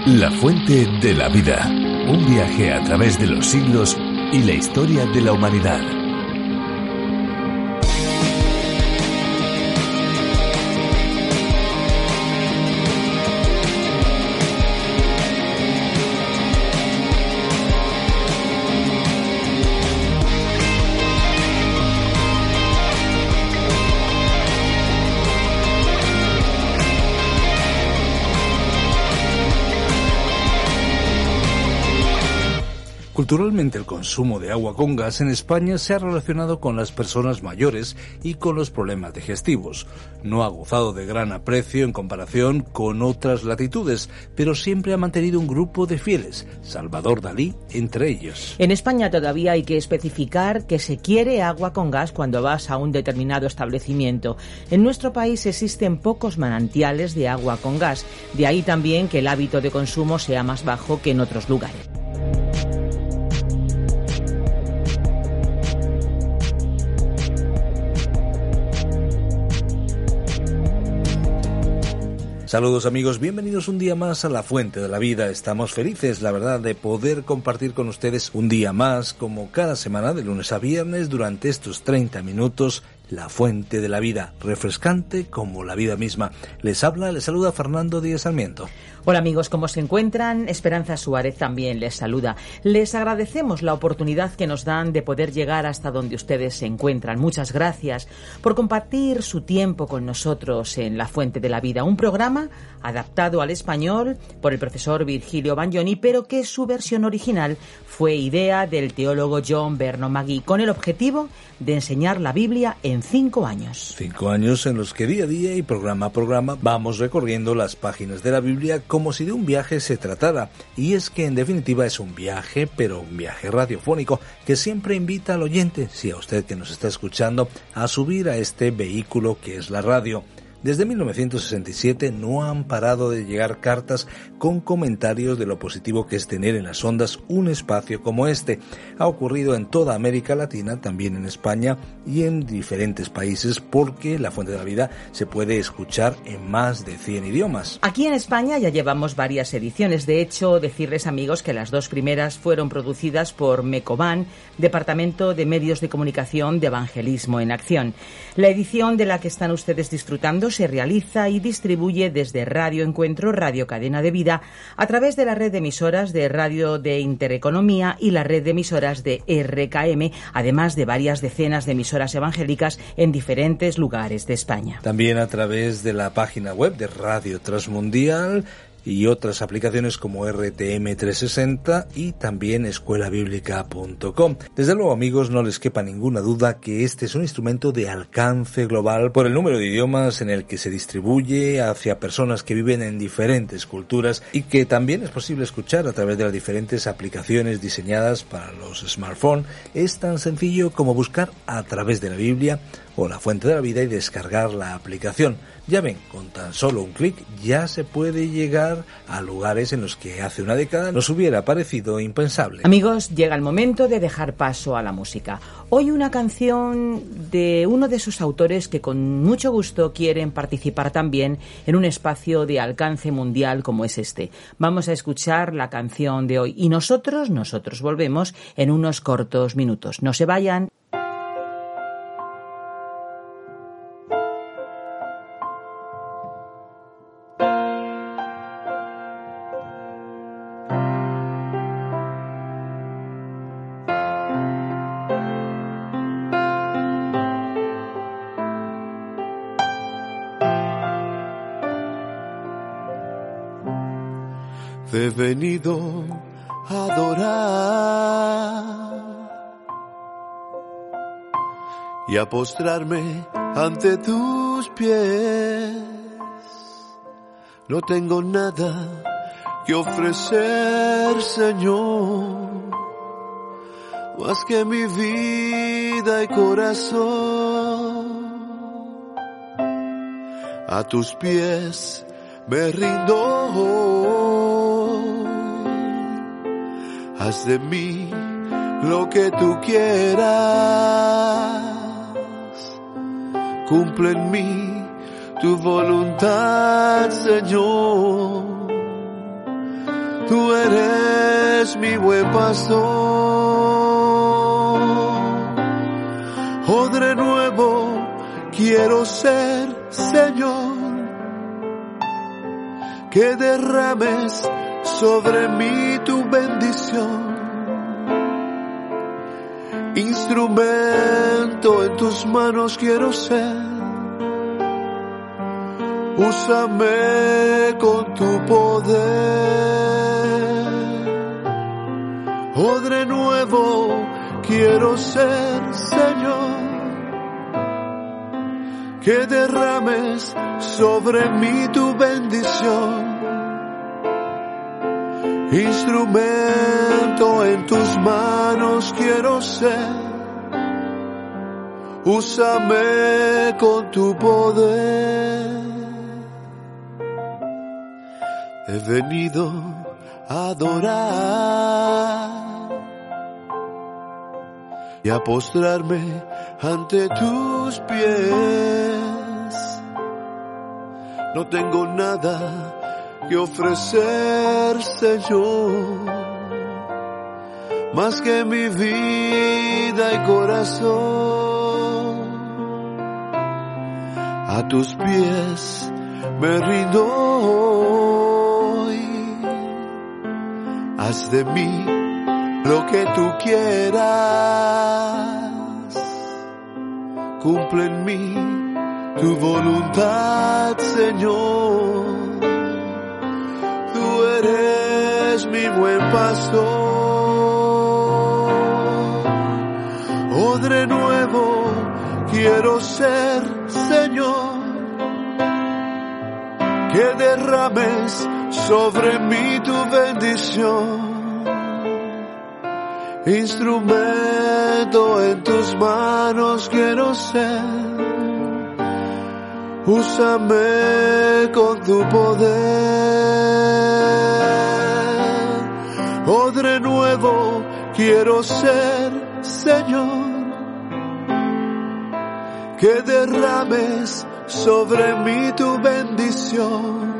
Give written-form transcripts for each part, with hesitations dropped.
La fuente de la vida. Un viaje a través de los siglos y la historia de la humanidad. Culturalmente, el consumo de agua con gas en España se ha relacionado con las personas mayores y con los problemas digestivos. No ha gozado de gran aprecio en comparación con otras latitudes, pero siempre ha mantenido un grupo de fieles, Salvador Dalí entre ellos. En España todavía hay que especificar que se quiere agua con gas cuando vas a un determinado establecimiento. En nuestro país existen pocos manantiales de agua con gas, de ahí también que el hábito de consumo sea más bajo que en otros lugares. Saludos amigos, bienvenidos un día más a La Fuente de la Vida. Estamos felices, la verdad, de poder compartir con ustedes un día más, como cada semana, de lunes a viernes, durante estos 30 minutos, La Fuente de la Vida, refrescante como la vida misma. Les saluda Fernando Díaz Sarmiento. Hola amigos, ¿cómo se encuentran? Esperanza Suárez también les saluda. Les agradecemos la oportunidad que nos dan de poder llegar hasta donde ustedes se encuentran. Muchas gracias por compartir su tiempo con nosotros en La Fuente de la Vida, un programa adaptado al español por el profesor Virgilio Bagnoni, pero que su versión original fue idea del teólogo John Vernon Magee, con el objetivo de enseñar la Biblia en 5 años. 5 años en los que día a día y programa a programa vamos recorriendo las páginas de la Biblia como si de un viaje se tratara. Y es que en definitiva es un viaje, pero un viaje radiofónico que siempre invita al oyente, si a usted que nos está escuchando, a subir a este vehículo que es la radio. Desde 1967 no han parado de llegar cartas con comentarios de lo positivo que es tener en las ondas un espacio como este. Ha ocurrido en toda América Latina, también en España y en diferentes países, porque La Fuente de la Vida se puede escuchar en más de 100 idiomas. Aquí en España ya llevamos varias ediciones. De hecho, decirles amigos que las 2 primeras fueron producidas por Mecoban, Departamento de Medios de Comunicación de Evangelismo en Acción. La edición de la que están ustedes disfrutando se realiza y distribuye desde Radio Encuentro, Radio Cadena de Vida, a través de la red de emisoras de Radio de Intereconomía y la red de emisoras de RKM, además de varias decenas de emisoras evangélicas en diferentes lugares de España. También a través de la página web de Radio Transmundial y otras aplicaciones como RTM 360 y también escuelabiblica.com. Desde luego, amigos, no les quepa ninguna duda que este es un instrumento de alcance global por el número de idiomas en el que se distribuye hacia personas que viven en diferentes culturas y que también es posible escuchar a través de las diferentes aplicaciones diseñadas para los smartphones. Es tan sencillo como buscar a través de la Biblia o La Fuente de la Vida y descargar la aplicación. Ya ven, con tan solo un clic ya se puede llegar a lugares en los que hace una década nos hubiera parecido impensable. Amigos, llega el momento de dejar paso a la música. Hoy una canción de uno de sus autores que con mucho gusto quieren participar también en un espacio de alcance mundial como es este. Vamos a escuchar la canción de hoy y nosotros volvemos en unos cortos minutos. No se vayan. He venido a adorar y a postrarme ante tus pies. No tengo nada que ofrecer, Señor, más que mi vida y corazón. A tus pies me rindo hoy. Haz de mí lo que tú quieras. Cumple en mí tu voluntad, Señor. Tú eres mi buen pastor. Odre nuevo quiero ser, Señor, que derrames sobre mí tu bendición. Instrumento en tus manos quiero ser. Úsame con tu poder. Odre nuevo quiero ser, Señor, que derrames sobre mí tu bendición. Instrumento en tus manos quiero ser. Úsame con tu poder. He venido a adorar y a postrarme ante tus pies. No tengo nada que ofrecer, Señor, más que mi vida y corazón. A tus pies me rindo hoy. Haz de mí lo que tú quieras. Cumple en mí tu voluntad, Señor. Tú eres mi buen pastor. Odre nuevo quiero ser, Señor, que derrames sobre mí tu bendición. Instrumento en tus manos quiero ser. Úsame con tu poder. Odre nuevo quiero ser, Señor, que derrames sobre mí tu bendición.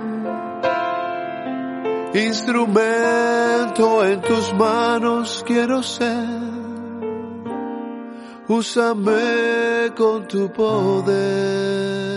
Instrumento en tus manos quiero ser. Úsame con tu poder.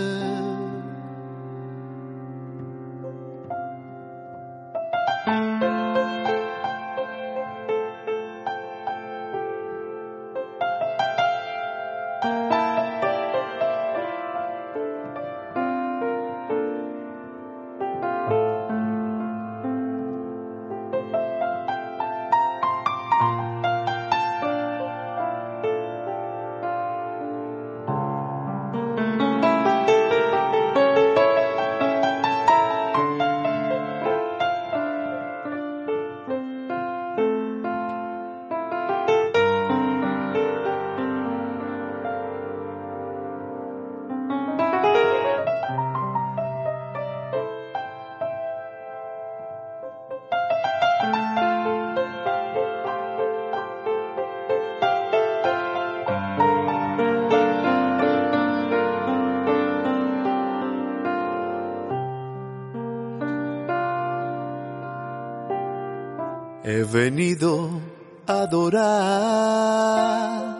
He venido a adorar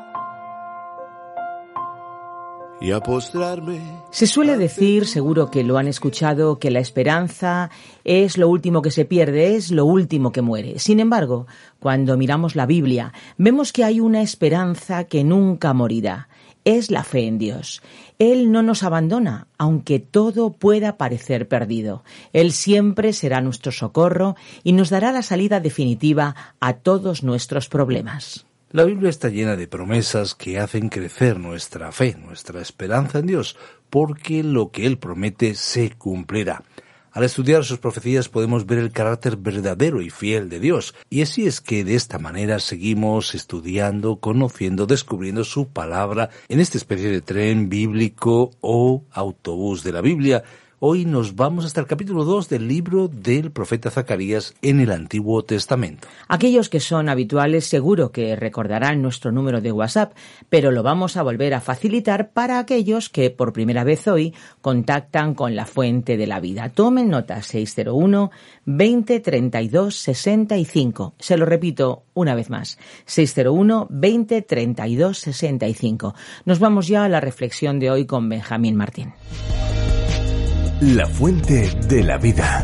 y a postrarme. Se suele decir, seguro que lo han escuchado, que la esperanza es lo último que se pierde, es lo último que muere. Sin embargo, cuando miramos la Biblia, vemos que hay una esperanza que nunca morirá. Es la fe en Dios. Él no nos abandona, aunque todo pueda parecer perdido. Él siempre será nuestro socorro y nos dará la salida definitiva a todos nuestros problemas. La Biblia está llena de promesas que hacen crecer nuestra fe, nuestra esperanza en Dios, porque lo que Él promete se cumplirá. Al estudiar sus profecías podemos ver el carácter verdadero y fiel de Dios, y así es que de esta manera seguimos estudiando, conociendo, descubriendo su palabra en esta especie de tren bíblico o autobús de la Biblia, Hoy nos vamos hasta el capítulo 2 del libro del profeta Zacarías en el Antiguo Testamento. Aquellos que son habituales seguro que recordarán nuestro número de WhatsApp, pero lo vamos a volver a facilitar para aquellos que por primera vez hoy contactan con la Fuente de la Vida. Tomen nota: 601 20 32 65. Se lo repito una vez más: 601 20 32 65. Nos vamos ya a la reflexión de hoy con Benjamín Martín. La Fuente de la Vida.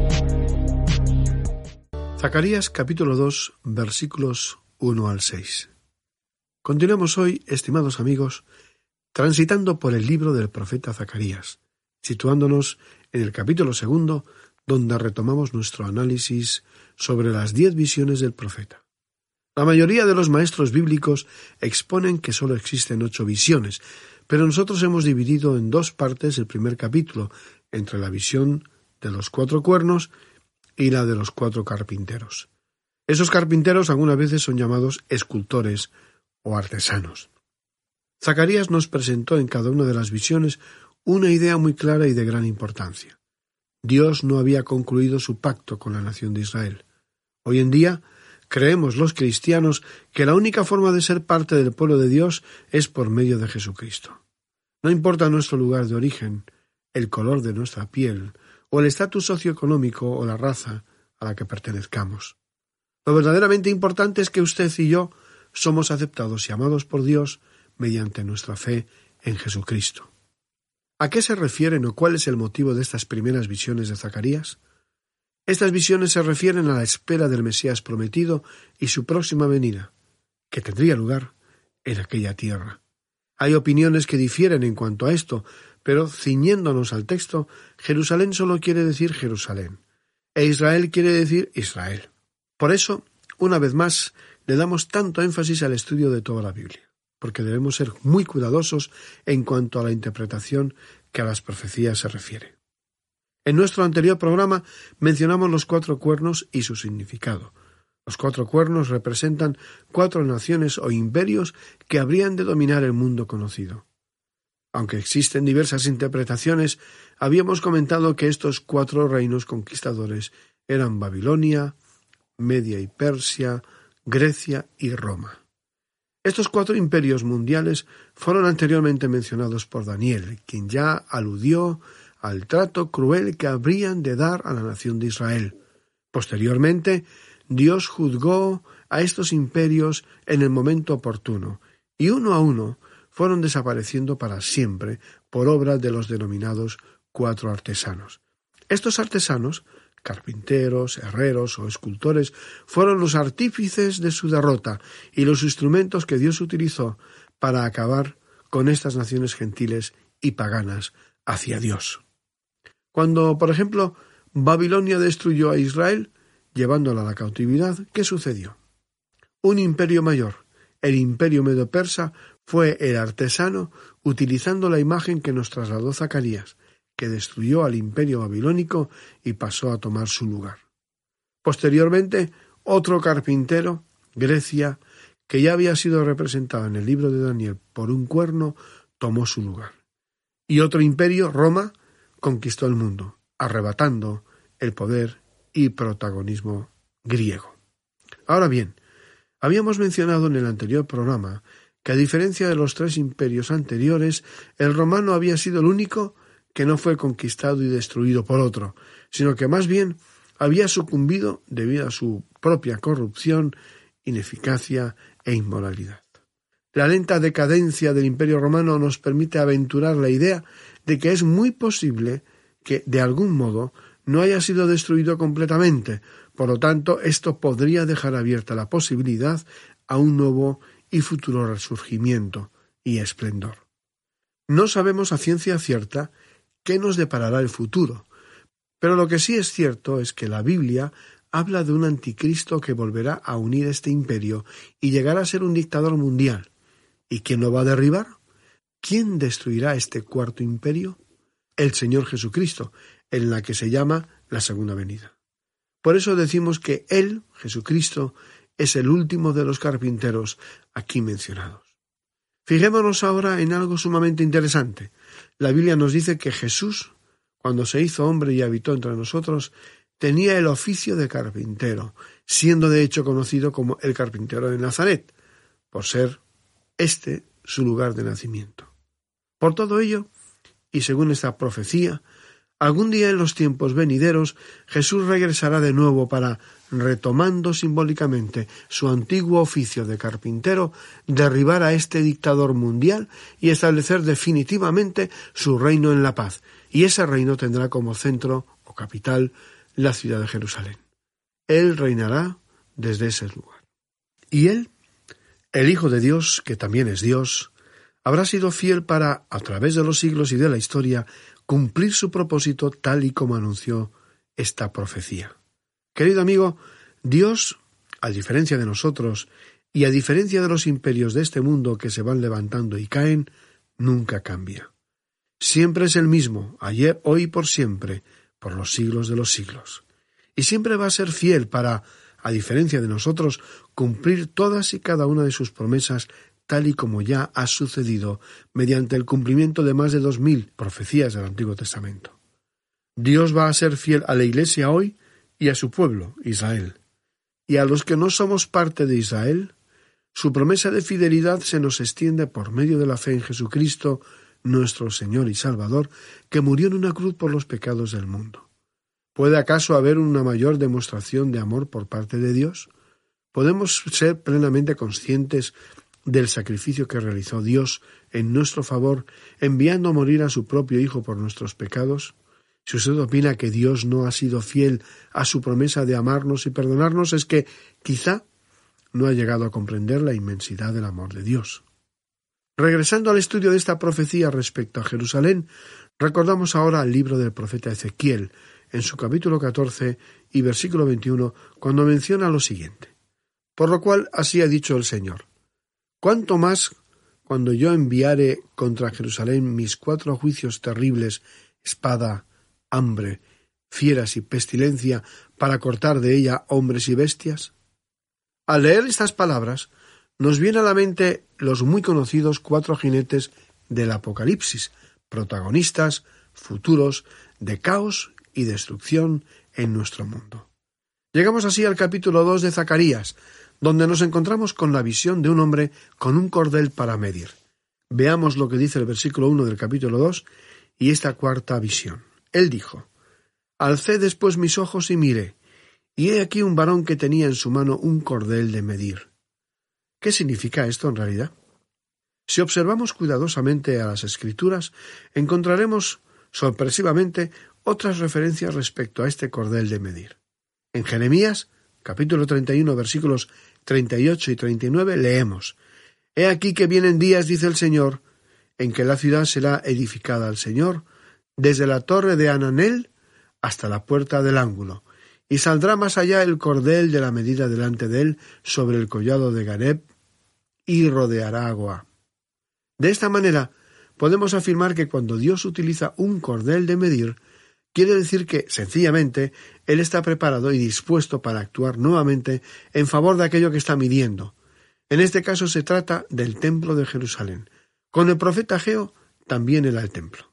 Zacarías capítulo 2, versículos 1 al 6. Continuamos hoy, estimados amigos, transitando por el libro del profeta Zacarías, situándonos en el capítulo 2, donde retomamos nuestro análisis sobre las 10 visiones del profeta. La mayoría de los maestros bíblicos exponen que solo existen 8 visiones, pero nosotros hemos dividido en 2 partes el primer capítulo, entre la visión de los 4 cuernos y la de los 4 carpinteros. Esos carpinteros algunas veces son llamados escultores o artesanos. Zacarías nos presentó en cada una de las visiones una idea muy clara y de gran importancia. Dios no había concluido su pacto con la nación de Israel. Hoy en día creemos los cristianos que la única forma de ser parte del pueblo de Dios es por medio de Jesucristo. No importa nuestro lugar de origen, el color de nuestra piel, o el estatus socioeconómico o la raza a la que pertenezcamos. Lo verdaderamente importante es que usted y yo somos aceptados y amados por Dios mediante nuestra fe en Jesucristo. ¿A qué se refieren o cuál es el motivo de estas primeras visiones de Zacarías? Estas visiones se refieren a la espera del Mesías prometido y su próxima venida, que tendría lugar en aquella tierra. Hay opiniones que difieren en cuanto a esto, pero ciñéndonos al texto, Jerusalén solo quiere decir Jerusalén, e Israel quiere decir Israel. Por eso, una vez más, le damos tanto énfasis al estudio de toda la Biblia, porque debemos ser muy cuidadosos en cuanto a la interpretación que a las profecías se refiere. En nuestro anterior programa mencionamos los 4 cuernos y su significado. Los 4 cuernos representan 4 naciones o imperios que habrían de dominar el mundo conocido. Aunque existen diversas interpretaciones, habíamos comentado que estos 4 reinos conquistadores eran Babilonia, Media y Persia, Grecia y Roma. Estos 4 imperios mundiales fueron anteriormente mencionados por Daniel, quien ya aludió al trato cruel que habrían de dar a la nación de Israel. Posteriormente, Dios juzgó a estos imperios en el momento oportuno, y uno a uno fueron desapareciendo para siempre por obra de los denominados 4 artesanos. Estos artesanos, carpinteros, herreros o escultores, fueron los artífices de su derrota y los instrumentos que Dios utilizó para acabar con estas naciones gentiles y paganas hacia Dios. Cuando, por ejemplo, Babilonia destruyó a Israel, llevándola a la cautividad, ¿qué sucedió? Un imperio mayor, el imperio medo-persa, fue el artesano utilizando la imagen que nos trasladó Zacarías, que destruyó al imperio babilónico y pasó a tomar su lugar. Posteriormente, otro carpintero, Grecia, que ya había sido representado en el libro de Daniel por un cuerno, tomó su lugar. Y otro imperio, Roma, conquistó el mundo, arrebatando el poder y protagonismo griego. Ahora bien, habíamos mencionado en el anterior programa que a diferencia de los 3 imperios anteriores, el romano había sido el único que no fue conquistado y destruido por otro, sino que más bien había sucumbido debido a su propia corrupción, ineficacia e inmoralidad. La lenta decadencia del Imperio Romano nos permite aventurar la idea de que es muy posible que, de algún modo, no haya sido destruido completamente. Por lo tanto, esto podría dejar abierta la posibilidad a un nuevo y futuro resurgimiento y esplendor. No sabemos a ciencia cierta qué nos deparará el futuro, pero lo que sí es cierto es que la Biblia habla de un anticristo que volverá a unir este imperio y llegará a ser un dictador mundial. ¿Y quién lo va a derribar? ¿Quién destruirá este 4º imperio? El Señor Jesucristo, en la que se llama la segunda venida. Por eso decimos que Él, Jesucristo, es el último de los carpinteros aquí mencionados. Fijémonos ahora en algo sumamente interesante. La Biblia nos dice que Jesús, cuando se hizo hombre y habitó entre nosotros, tenía el oficio de carpintero, siendo de hecho conocido como el carpintero de Nazaret, por ser este su lugar de nacimiento. Por todo ello, y según esta profecía, algún día en los tiempos venideros Jesús regresará de nuevo para, retomando simbólicamente su antiguo oficio de carpintero, derribar a este dictador mundial y establecer definitivamente su reino en la paz, y ese reino tendrá como centro o capital la ciudad de Jerusalén. Él reinará desde ese lugar. Y él, el Hijo de Dios, que también es Dios, habrá sido fiel para, a través de los siglos y de la historia, cumplir su propósito tal y como anunció esta profecía. Querido amigo, Dios, a diferencia de nosotros y a diferencia de los imperios de este mundo que se van levantando y caen, nunca cambia. Siempre es el mismo, ayer, hoy y por siempre, por los siglos de los siglos. Y siempre va a ser fiel para, a diferencia de nosotros, cumplir todas y cada una de sus promesas tal y como ya ha sucedido mediante el cumplimiento de más de 2000 profecías del Antiguo Testamento. Dios va a ser fiel a la Iglesia hoy y a su pueblo, Israel. Y a los que no somos parte de Israel, su promesa de fidelidad se nos extiende por medio de la fe en Jesucristo, nuestro Señor y Salvador, que murió en una cruz por los pecados del mundo. ¿Puede acaso haber una mayor demostración de amor por parte de Dios? ¿Podemos ser plenamente conscientes del sacrificio que realizó Dios en nuestro favor, enviando a morir a su propio Hijo por nuestros pecados? Si usted opina que Dios no ha sido fiel a su promesa de amarnos y perdonarnos, es que quizá no ha llegado a comprender la inmensidad del amor de Dios. Regresando al estudio de esta profecía respecto a Jerusalén, recordamos ahora el libro del profeta Ezequiel, en su capítulo 14 y versículo 21, cuando menciona lo siguiente: por lo cual así ha dicho el Señor: ¿cuánto más cuando yo enviare contra Jerusalén mis 4 juicios terribles, espada, hambre, fieras y pestilencia, para cortar de ella hombres y bestias? Al leer estas palabras, nos viene a la mente los muy conocidos 4 jinetes del Apocalipsis, protagonistas futuros de caos y destrucción en nuestro mundo. Llegamos así al capítulo 2 de Zacarías, donde nos encontramos con la visión de un hombre con un cordel para medir. Veamos lo que dice el versículo 1 del capítulo 2 y esta cuarta visión. Él dijo: alcé después mis ojos y miré, y he aquí un varón que tenía en su mano un cordel de medir. ¿Qué significa esto en realidad? Si observamos cuidadosamente a las Escrituras, encontraremos sorpresivamente otras referencias respecto a este cordel de medir. En Jeremías, capítulo 31, versículos 38 y 39, leemos: he aquí que vienen días, dice el Señor, en que la ciudad será edificada al Señor, desde la torre de Hananel hasta la puerta del ángulo, y saldrá más allá el cordel de la medida delante de él sobre el collado de Gareb, y rodeará agua. De esta manera, podemos afirmar que cuando Dios utiliza un cordel de medir, quiere decir que, sencillamente, Él está preparado y dispuesto para actuar nuevamente en favor de aquello que está midiendo. En este caso se trata del templo de Jerusalén. Con el profeta Ageo también era el templo.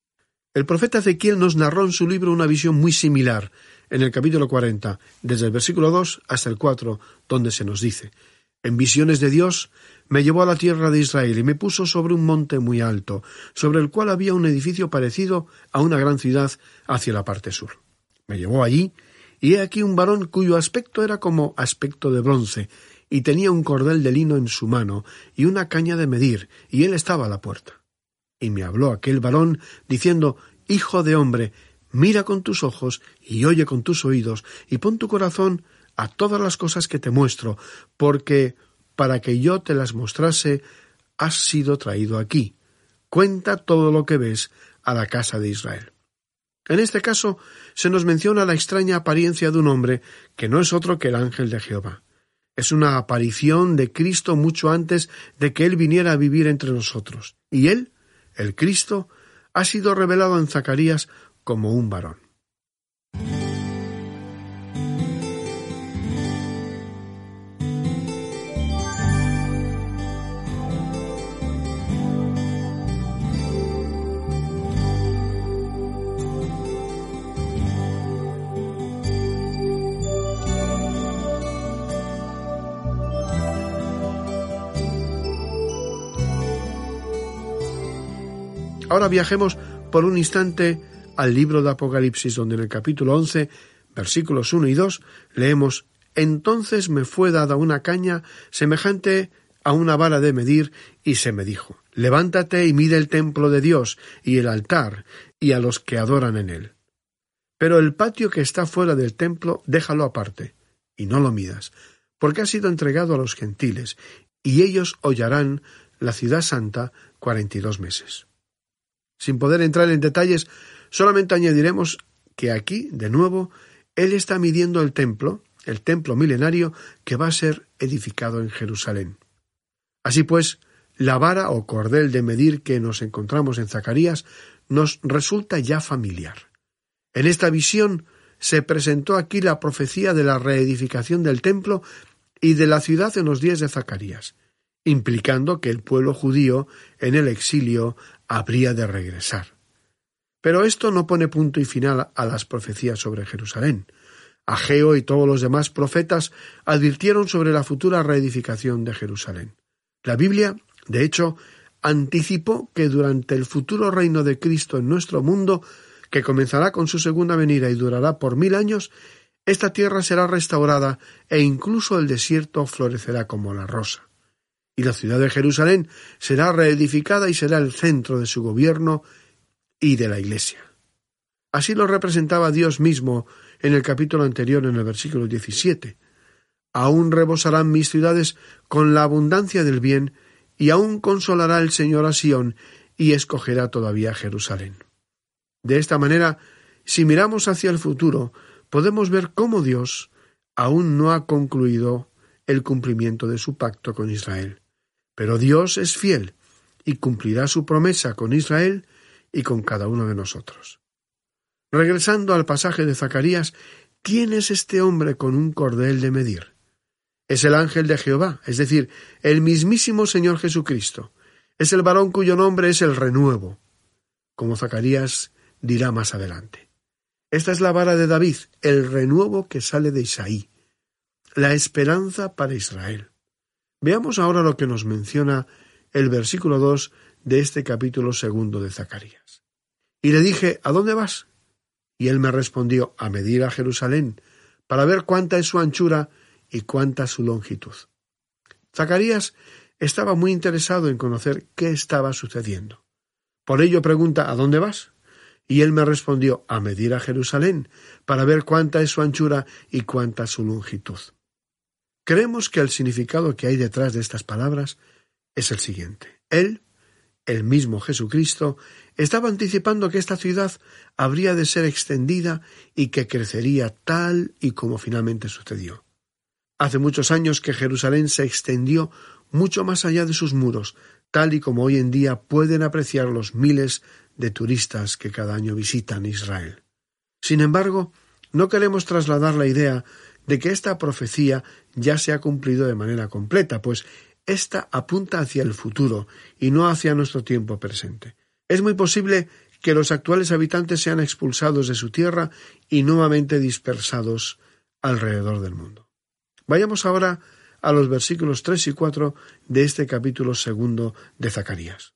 El profeta Ezequiel nos narró en su libro una visión muy similar, en el capítulo 40, desde el versículo 2 hasta el 4, donde se nos dice: en visiones de Dios me llevó a la tierra de Israel y me puso sobre un monte muy alto, sobre el cual había un edificio parecido a una gran ciudad hacia la parte sur. Me llevó allí, y he aquí un varón cuyo aspecto era como aspecto de bronce, y tenía un cordel de lino en su mano, y una caña de medir, y él estaba a la puerta. Y me habló aquel varón, diciendo: hijo de hombre, mira con tus ojos, y oye con tus oídos, y pon tu corazón a todas las cosas que te muestro, porque para que yo te las mostrase has sido traído aquí. Cuenta todo lo que ves a la casa de Israel. En este caso se nos menciona la extraña apariencia de un hombre que no es otro que el ángel de Jehová. Es una aparición de Cristo mucho antes de que Él viniera a vivir entre nosotros. Y Él, el Cristo, ha sido revelado en Zacarías como un varón. Ahora viajemos por un instante al libro de Apocalipsis, donde en el capítulo 11, versículos 1 y 2, leemos: «Entonces me fue dada una caña semejante a una vara de medir, y se me dijo: levántate y mide el templo de Dios, y el altar, y a los que adoran en él. Pero el patio que está fuera del templo, déjalo aparte, y no lo midas, porque ha sido entregado a los gentiles, y ellos hollarán la ciudad santa 42 meses. Sin poder entrar en detalles, solamente añadiremos que aquí, de nuevo, él está midiendo el templo milenario que va a ser edificado en Jerusalén. Así pues, la vara o cordel de medir que nos encontramos en Zacarías nos resulta ya familiar. En esta visión se presentó aquí la profecía de la reedificación del templo y de la ciudad en los días de Zacarías, implicando que el pueblo judío en el exilio habría de regresar. Pero esto no pone punto y final a las profecías sobre Jerusalén. Ageo y todos los demás profetas advirtieron sobre la futura reedificación de Jerusalén. La Biblia, de hecho, anticipó que durante el futuro reino de Cristo en nuestro mundo, que comenzará con su segunda venida y durará por 1000 años, esta tierra será restaurada e incluso el desierto florecerá como la rosa. Y la ciudad de Jerusalén será reedificada y será el centro de su gobierno y de la Iglesia. Así lo representaba Dios mismo en el capítulo anterior, en el versículo 17. Aún rebosarán mis ciudades con la abundancia del bien, y aún consolará el Señor a Sión, y escogerá todavía Jerusalén. De esta manera, si miramos hacia el futuro, podemos ver cómo Dios aún no ha concluido el cumplimiento de su pacto con Israel. Pero Dios es fiel y cumplirá su promesa con Israel y con cada uno de nosotros. Regresando al pasaje de Zacarías, ¿quién es este hombre con un cordel de medir? Es el ángel de Jehová, es decir, el mismísimo Señor Jesucristo. Es el varón cuyo nombre es el renuevo, como Zacarías dirá más adelante. Esta es la vara de David, el renuevo que sale de Isaí, la esperanza para Israel. Veamos ahora lo que nos menciona el versículo 2 de este capítulo 2 de Zacarías. Y le dije: ¿a dónde vas? Y él me respondió: a medir a Jerusalén, para ver cuánta es su anchura y cuánta su longitud. Zacarías estaba muy interesado en conocer qué estaba sucediendo. Por ello pregunta: ¿a dónde vas? Y él me respondió: a medir a Jerusalén, para ver cuánta es su anchura y cuánta su longitud. Creemos que el significado que hay detrás de estas palabras es el siguiente. Él, el mismo Jesucristo, estaba anticipando que esta ciudad habría de ser extendida y que crecería tal y como finalmente sucedió. Hace muchos años que Jerusalén se extendió mucho más allá de sus muros, tal y como hoy en día pueden apreciar los miles de turistas que cada año visitan Israel. Sin embargo, no queremos trasladar la idea de que esta profecía ya se ha cumplido de manera completa, pues ésta apunta hacia el futuro y no hacia nuestro tiempo presente. Es muy posible que los actuales habitantes sean expulsados de su tierra y nuevamente dispersados alrededor del mundo. Vayamos ahora a los versículos 3 y 4 de este capítulo 2 de Zacarías.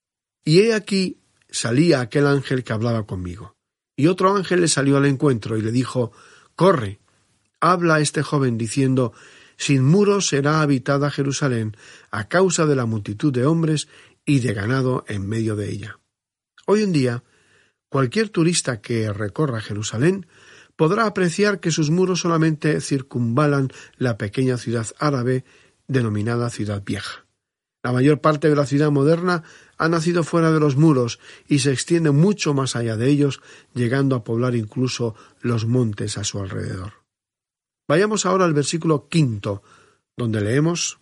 Y he aquí salía aquel ángel que hablaba conmigo, y otro ángel le salió al encuentro y le dijo: corre, habla a este joven diciendo: sin muros será habitada Jerusalén a causa de la multitud de hombres y de ganado en medio de ella. Hoy en día, cualquier turista que recorra Jerusalén podrá apreciar que sus muros solamente circunvalan la pequeña ciudad árabe denominada Ciudad Vieja. La mayor parte de la ciudad moderna ha nacido fuera de los muros y se extiende mucho más allá de ellos, llegando a poblar incluso los montes a su alrededor. Vayamos ahora al versículo 5, donde leemos: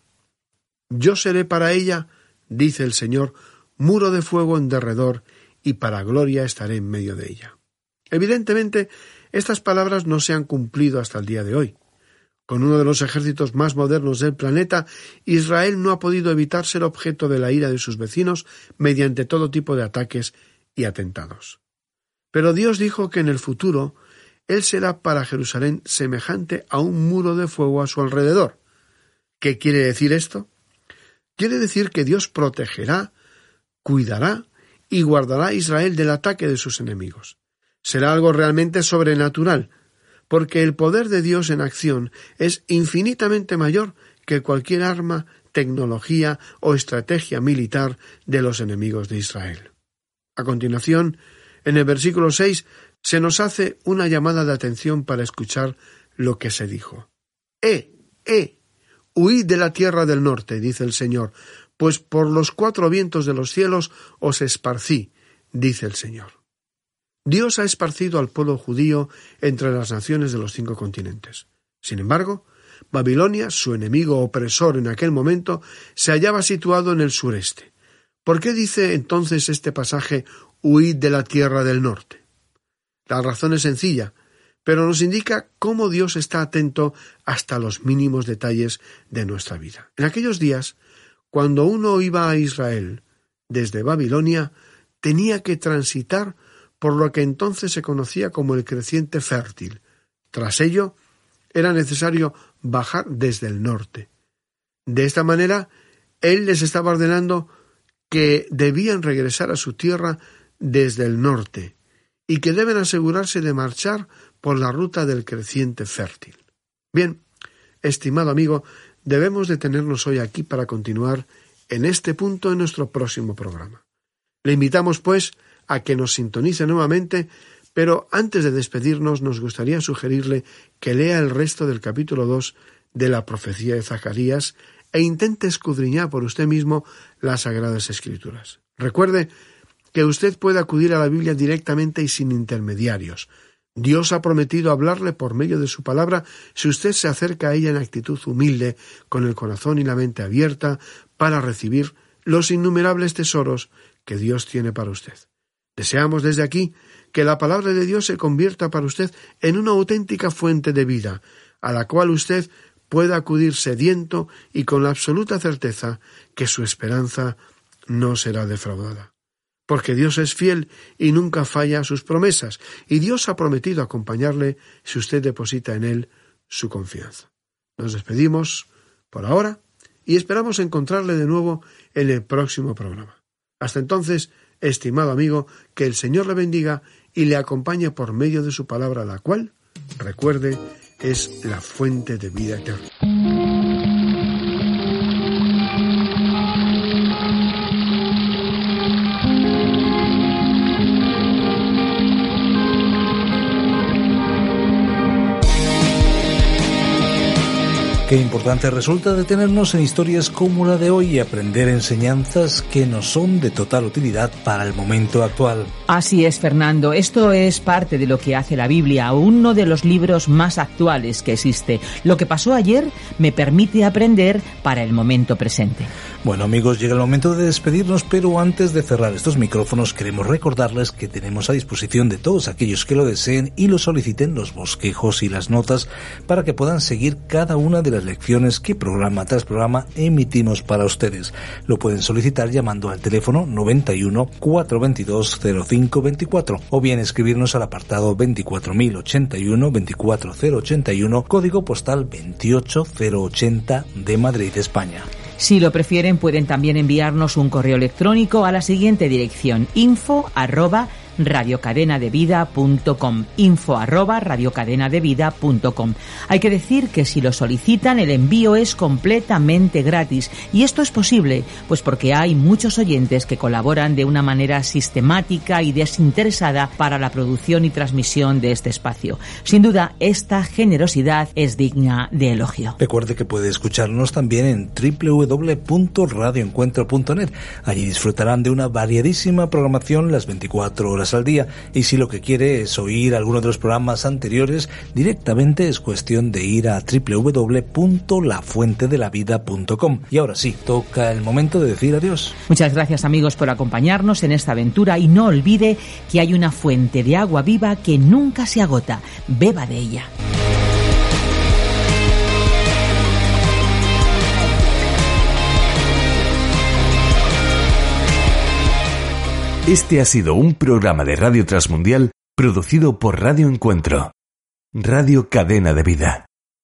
yo seré para ella, dice el Señor, muro de fuego en derredor, y para gloria estaré en medio de ella. Evidentemente, estas palabras no se han cumplido hasta el día de hoy. Con uno de los ejércitos más modernos del planeta, Israel no ha podido evitar ser objeto de la ira de sus vecinos mediante todo tipo de ataques y atentados. Pero Dios dijo que en el futuro Él será para Jerusalén semejante a un muro de fuego a su alrededor. ¿Qué quiere decir esto? Quiere decir que Dios protegerá, cuidará y guardará a Israel del ataque de sus enemigos. Será algo realmente sobrenatural, porque el poder de Dios en acción es infinitamente mayor que cualquier arma, tecnología o estrategia militar de los enemigos de Israel. A continuación, en el versículo 6, se nos hace una llamada de atención para escuchar lo que se dijo. Huid de la tierra del norte, dice el Señor, pues por los 4 vientos de los cielos os esparcí, dice el Señor. Dios ha esparcido al pueblo judío entre las naciones de los 5 continentes. Sin embargo, Babilonia, su enemigo opresor en aquel momento, se hallaba situado en el sureste. ¿Por qué dice entonces este pasaje, huid de la tierra del norte? La razón es sencilla, pero nos indica cómo Dios está atento hasta los mínimos detalles de nuestra vida. En aquellos días, cuando uno iba a Israel desde Babilonia, tenía que transitar por lo que entonces se conocía como el creciente fértil. Tras ello, era necesario bajar desde el norte. De esta manera, él les estaba ordenando que debían regresar a su tierra desde el norte y que deben asegurarse de marchar por la ruta del creciente fértil. Bien, estimado amigo, debemos detenernos hoy aquí para continuar en este punto en nuestro próximo programa. Le invitamos, pues, a que nos sintonice nuevamente, pero antes de despedirnos nos gustaría sugerirle que lea el resto del capítulo 2 de la profecía de Zacarías e intente escudriñar por usted mismo las Sagradas Escrituras. Recuerde que usted puede acudir a la Biblia directamente y sin intermediarios. Dios ha prometido hablarle por medio de su palabra si usted se acerca a ella en actitud humilde, con el corazón y la mente abierta, para recibir los innumerables tesoros que Dios tiene para usted. Deseamos desde aquí que la palabra de Dios se convierta para usted en una auténtica fuente de vida, a la cual usted pueda acudir sediento y con la absoluta certeza que su esperanza no será defraudada. Porque Dios es fiel y nunca falla a sus promesas, y Dios ha prometido acompañarle si usted deposita en Él su confianza. Nos despedimos por ahora y esperamos encontrarle de nuevo en el próximo programa. Hasta entonces, estimado amigo, que el Señor le bendiga y le acompañe por medio de su palabra, la cual, recuerde, es la fuente de vida eterna. Qué importante resulta detenernos en historias como la de hoy y aprender enseñanzas que nos son de total utilidad para el momento actual. Así es, Fernando. Esto es parte de lo que hace la Biblia, uno de los libros más actuales que existe. Lo que pasó ayer me permite aprender para el momento presente. Bueno, amigos, llega el momento de despedirnos, pero antes de cerrar estos micrófonos queremos recordarles que tenemos a disposición de todos aquellos que lo deseen y lo soliciten los bosquejos y las notas para que puedan seguir cada una de las lecciones que programa tras programa emitimos para ustedes. Lo pueden solicitar llamando al teléfono 91 422 0524 o bien escribirnos al apartado 24081 24081, código postal 28080 de Madrid, España. Si lo prefieren, pueden también enviarnos un correo electrónico a la siguiente dirección: info@radiocadenadevida.com, info@radiocadenadevida.com. Hay que decir que si lo solicitan, el envío es completamente gratis, y esto es posible pues porque hay muchos oyentes que colaboran de una manera sistemática y desinteresada para la producción y transmisión de este espacio. Sin duda, esta generosidad es digna de elogio. Recuerde que puede escucharnos también en www.radioencuentro.net. Allí disfrutarán de una variadísima programación las 24 horas al día, y si lo que quiere es oír alguno de los programas anteriores, directamente es cuestión de ir a www.lafuentedelavida.com. Y ahora sí, toca el momento de decir adiós. Muchas gracias, amigos, por acompañarnos en esta aventura, y no olvide que hay una fuente de agua viva que nunca se agota. Beba de ella. Este ha sido un programa de Radio Transmundial producido por Radio Encuentro, Radio Cadena de Vida.